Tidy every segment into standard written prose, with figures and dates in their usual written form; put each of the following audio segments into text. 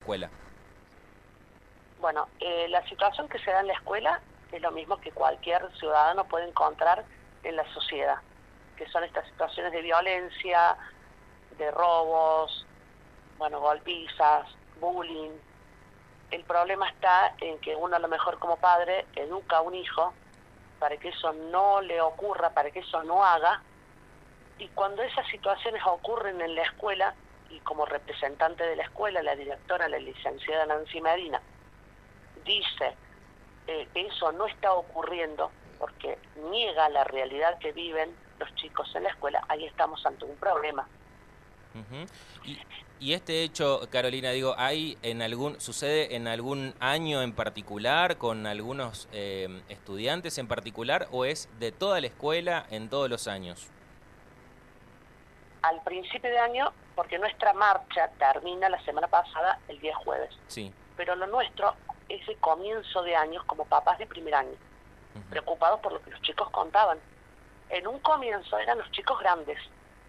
escuela? Bueno, la situación que se da en la escuela es lo mismo que cualquier ciudadano puede encontrar en la sociedad, que son estas situaciones de violencia, de robos, bueno, golpizas, bullying. El problema está en que uno a lo mejor como padre educa a un hijo para que eso no le ocurra, para que eso no haga, y cuando esas situaciones ocurren en la escuela, y como representante de la escuela, la directora, la licenciada Nancy Medina, dice que eso no está ocurriendo porque niega la realidad que viven los chicos en la escuela, ahí estamos ante un problema. Uh-huh. Y este hecho, Carolina, digo, ¿sucede en algún año en particular, con algunos estudiantes en particular, o es de toda la escuela en todos los años? Al principio de año, porque nuestra marcha termina la semana pasada, el día jueves. Sí. Pero lo nuestro es de comienzo de años, como papás de primer año, Uh-huh. preocupados por lo que los chicos contaban. En un comienzo eran los chicos grandes,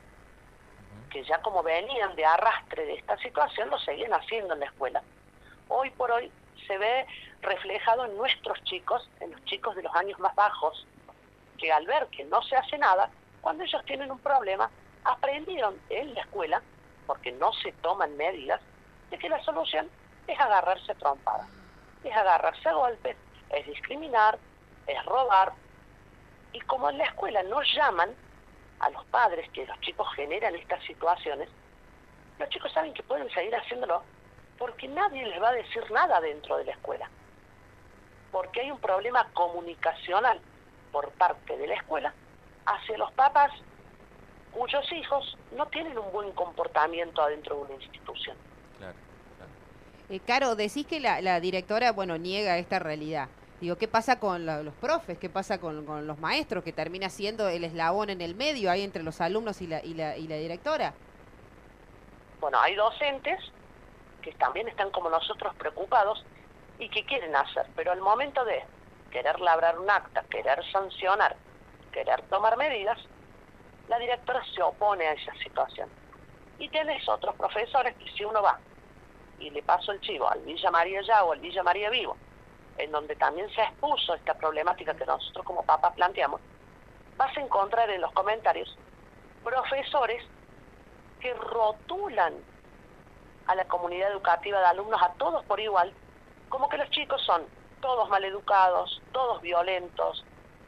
que ya como venían de arrastre de esta situación, lo seguían haciendo en la escuela. Hoy por hoy se ve reflejado en nuestros chicos, en los chicos de los años más bajos, que al ver que no se hace nada, cuando ellos tienen un problema, aprendieron en la escuela, porque no se toman medidas, de que la solución es agarrarse a trompadas, es agarrarse a golpes, es discriminar, es robar. Y como en la escuela no llaman a los padres que los chicos generan estas situaciones, los chicos saben que pueden seguir haciéndolo porque nadie les va a decir nada dentro de la escuela. Porque hay un problema comunicacional por parte de la escuela hacia los papás cuyos hijos no tienen un buen comportamiento adentro de una institución. Claro, claro. Caro, decís que la directora, bueno, niega esta realidad. Digo, ¿qué pasa con los profes? ¿Qué pasa con los maestros? Que termina siendo el eslabón en el medio ahí entre los alumnos y la directora. Bueno, hay docentes que también están como nosotros preocupados y que quieren hacer, pero al momento de querer labrar un acta, querer sancionar, querer tomar medidas, la directora se opone a esa situación. Y tienes otros profesores que si uno va y le paso el chivo al Villa María Ya o al Villa María Vivo, en donde también se expuso esta problemática que nosotros como papás planteamos, vas a encontrar en los comentarios profesores que rotulan a la comunidad educativa de alumnos, a todos por igual, como que los chicos son todos maleducados, todos violentos,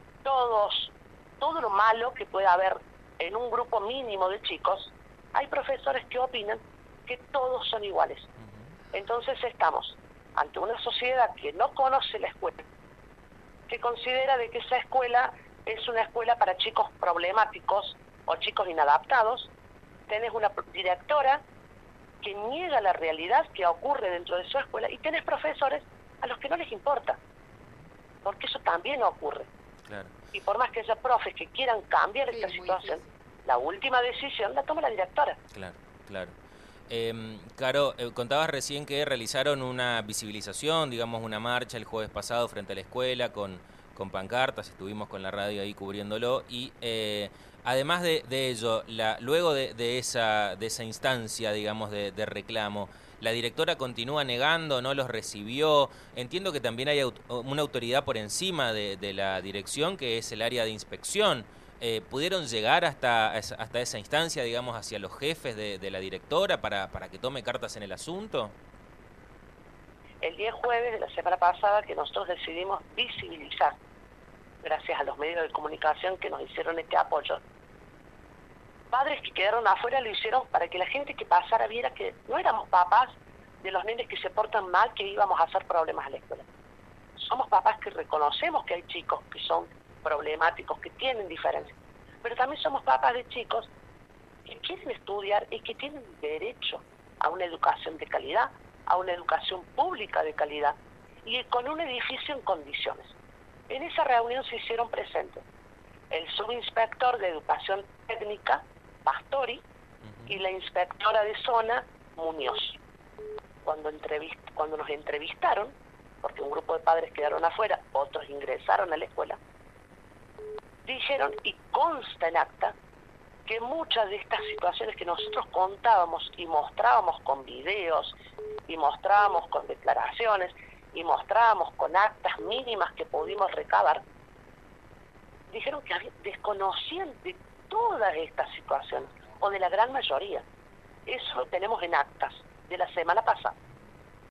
todo lo malo que pueda haber en un grupo mínimo de chicos. Hay profesores que opinan que todos son iguales. Entonces estamos ante una sociedad que no conoce la escuela, que considera de que esa escuela es una escuela para chicos problemáticos o chicos inadaptados. Tenés una directora que niega la realidad que ocurre dentro de su escuela y tenés profesores a los que no les importa, porque eso también ocurre. Claro. Y por más que haya profes que quieran cambiar esta situación, la última decisión la toma la directora. Claro, claro. Caro, contabas recién que realizaron una visibilización, digamos una marcha el jueves pasado frente a la escuela con pancartas, estuvimos con la radio ahí cubriéndolo y además de ello, luego de esa instancia, digamos, de reclamo, la directora continúa negando, no los recibió. Entiendo que también hay una autoridad por encima de la dirección, que es el área de inspección. ¿Pudieron llegar hasta esa instancia, digamos, hacia los jefes de la directora para que tome cartas en el asunto? El día jueves de la semana pasada que nosotros decidimos visibilizar, gracias a los medios de comunicación que nos hicieron este apoyo, padres que quedaron afuera lo hicieron para que la gente que pasara viera que no éramos papás de los nenes que se portan mal, que íbamos a hacer problemas a la escuela. Somos papás que reconocemos que hay chicos que son problemáticos, que tienen diferencias, pero también somos papás de chicos que quieren estudiar y que tienen derecho a una educación de calidad, a una educación pública de calidad y con un edificio en condiciones. En esa reunión se hicieron presentes el subinspector de Educación Técnica, Pastori, y la inspectora de zona, Muñoz. Cuando nos entrevistaron, porque un grupo de padres quedaron afuera, otros ingresaron a la escuela, dijeron, y consta en acta, que muchas de estas situaciones que nosotros contábamos y mostrábamos con videos y mostrábamos con declaraciones y mostrábamos con actas mínimas que pudimos recabar, dijeron que desconocían de todas estas situaciones, o de la gran mayoría. Eso lo tenemos en actas de la semana pasada.